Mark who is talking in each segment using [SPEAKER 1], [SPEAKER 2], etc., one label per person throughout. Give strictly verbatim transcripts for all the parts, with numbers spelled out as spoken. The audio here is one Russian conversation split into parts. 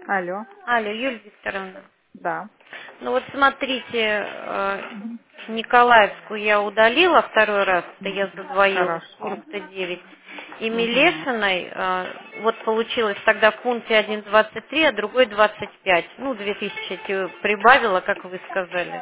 [SPEAKER 1] Алло,
[SPEAKER 2] Алло, Юлия Викторовна.
[SPEAKER 1] да.
[SPEAKER 2] Ну вот смотрите, э,
[SPEAKER 1] Мгм.
[SPEAKER 2] Николаевскую я удалила второй раз, это я
[SPEAKER 1] Мгм.
[SPEAKER 2] задвоила с
[SPEAKER 1] Хорошо.
[SPEAKER 2] пункта девять. И
[SPEAKER 1] Угу.
[SPEAKER 2] Милешиной, э, вот получилось тогда в пункте один двадцать три, а другой двадцать пять. Ну, две тысячи эти прибавила, как вы сказали.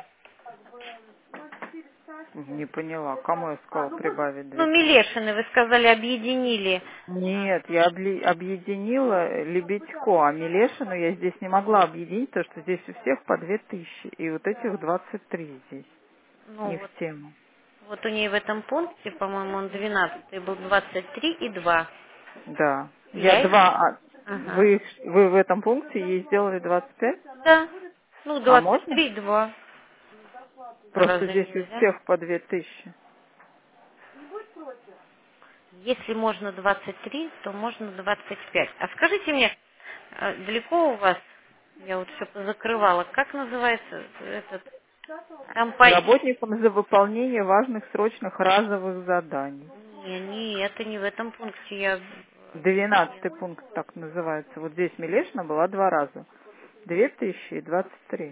[SPEAKER 1] Не поняла, кому я сказала прибавить
[SPEAKER 2] Ну,
[SPEAKER 1] две тысячи?
[SPEAKER 2] Милешины, вы сказали, объединили.
[SPEAKER 1] Нет, я обли- объединила Лебедько, а Милешину я здесь не могла объединить, потому что здесь у всех по две тысячи, и вот этих двадцать три здесь,
[SPEAKER 2] Ну,
[SPEAKER 1] не в
[SPEAKER 2] вот,
[SPEAKER 1] тему.
[SPEAKER 2] вот у нее в этом пункте, по-моему, он двенадцатый был двадцать три и два.
[SPEAKER 1] Да. Я
[SPEAKER 2] Я их...
[SPEAKER 1] два, а
[SPEAKER 2] Ага.
[SPEAKER 1] вы, вы в этом пункте ей сделали двадцать пять?
[SPEAKER 2] Да. Ну,
[SPEAKER 1] А
[SPEAKER 2] двадцать
[SPEAKER 1] можно?
[SPEAKER 2] три и два.
[SPEAKER 1] Просто
[SPEAKER 2] Разве
[SPEAKER 1] здесь у
[SPEAKER 2] нельзя?
[SPEAKER 1] всех по две тысячи.
[SPEAKER 2] Если можно двадцать три, то можно двадцать пять. А скажите мне, э, далеко у вас, я вот все позакрывала, как называется этот компания?
[SPEAKER 1] Работникам за выполнение важных срочных разовых заданий.
[SPEAKER 2] Не, не, это не в этом пункте я
[SPEAKER 1] Двенадцатый
[SPEAKER 2] объединила.
[SPEAKER 1] пункт так называется. Вот здесь Милешина была два раза. Две тысячи и двадцать три.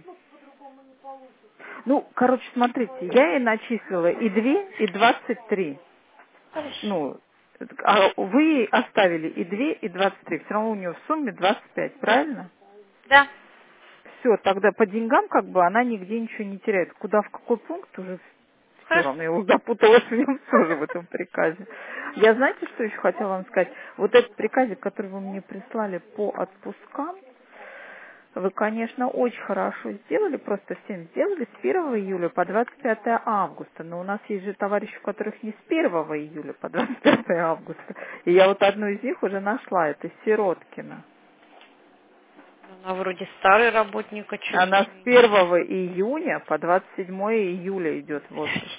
[SPEAKER 1] Ну, короче, смотрите, я ей начислила и две, и двадцать три.
[SPEAKER 2] Хорошо.
[SPEAKER 1] Ну, а вы ей оставили и две, и двадцать три. Все равно у нее в сумме двадцать пять, правильно?
[SPEAKER 2] Да.
[SPEAKER 1] Все, тогда по деньгам как бы она нигде ничего не теряет. Куда, в какой пункт уже все
[SPEAKER 2] Хорошо.
[SPEAKER 1] равно, я уже запуталась в нем тоже в этом приказе. Я знаете, что еще хотела вам сказать? Вот этот приказик, который вы мне прислали по отпускам, вы, конечно, очень хорошо сделали, просто всем сделали с первого июля по двадцать пятое августа. Но у нас есть же товарищи, у которых не с первого июля по двадцать пятое августа. И я вот одну из них уже нашла, это Сироткина.
[SPEAKER 2] Она вроде старый работник, а что у
[SPEAKER 1] Она с
[SPEAKER 2] нее есть?
[SPEAKER 1] первого июня по двадцать седьмое июля идет в отпуск.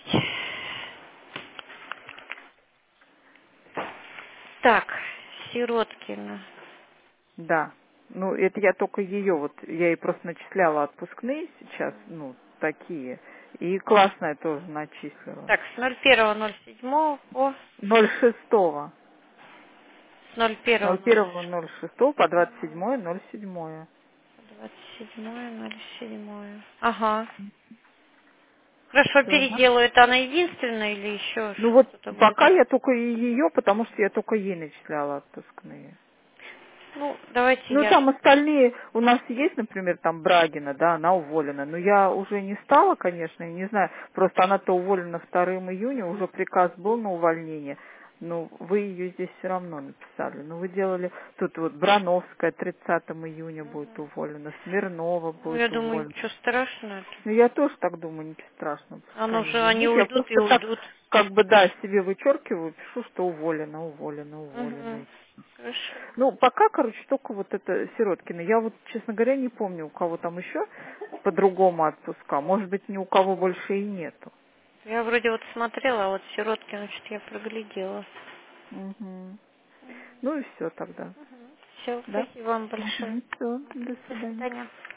[SPEAKER 2] Так, Сироткина.
[SPEAKER 1] Да. Ну, это я только ее, вот, я ей просто начисляла отпускные сейчас, ну, такие. И классная тоже начислила.
[SPEAKER 2] Так, с ноль первого ноль седьмого по
[SPEAKER 1] Ноль шестого.
[SPEAKER 2] с ноль
[SPEAKER 1] С
[SPEAKER 2] первого
[SPEAKER 1] ноль
[SPEAKER 2] ноль
[SPEAKER 1] первого ноль шестого по двадцать седьмое ноль седьмое.
[SPEAKER 2] двадцать седьмое ноль седьмое. Ага. Хорошо,
[SPEAKER 1] Все.
[SPEAKER 2] переделаю. Это она единственная или еще
[SPEAKER 1] Ну вот
[SPEAKER 2] что-то будет?
[SPEAKER 1] пока я только ее, потому что я только ей начисляла отпускные.
[SPEAKER 2] Ну, давайте
[SPEAKER 1] Ну,
[SPEAKER 2] я...
[SPEAKER 1] там остальные, у нас есть, например, там Брагина, да, она уволена. Но я уже не стала, конечно, я не знаю, просто она-то уволена второго июня, уже приказ был на увольнение. Ну, вы ее здесь все равно написали. Ну, вы делали, тут вот Брановская тридцатого июня будет уволена, Смирнова
[SPEAKER 2] Ну, я
[SPEAKER 1] будет
[SPEAKER 2] думаю,
[SPEAKER 1] уволена.
[SPEAKER 2] ничего страшного.
[SPEAKER 1] Ну, я тоже так думаю, ничего страшного, пускай
[SPEAKER 2] Оно
[SPEAKER 1] они
[SPEAKER 2] же, они
[SPEAKER 1] уйдут. Я
[SPEAKER 2] уйдут и
[SPEAKER 1] просто так,
[SPEAKER 2] уйдут.
[SPEAKER 1] как бы, да, себе вычеркиваю, пишу, что уволена, уволена, уволена.
[SPEAKER 2] Угу. Хорошо.
[SPEAKER 1] Ну, пока, короче, только вот это Сироткина. Я вот, честно говоря, не помню, у кого там еще по-другому отпуска. Может быть, ни у кого больше и нету.
[SPEAKER 2] Я вроде вот смотрела, а вот Сироткина что-то я проглядела.
[SPEAKER 1] Мгм. Ну и все тогда.
[SPEAKER 2] Все,
[SPEAKER 1] Да?
[SPEAKER 2] спасибо вам большое.
[SPEAKER 1] Угу. Все, до
[SPEAKER 2] До
[SPEAKER 1] свидания.
[SPEAKER 2] свидания.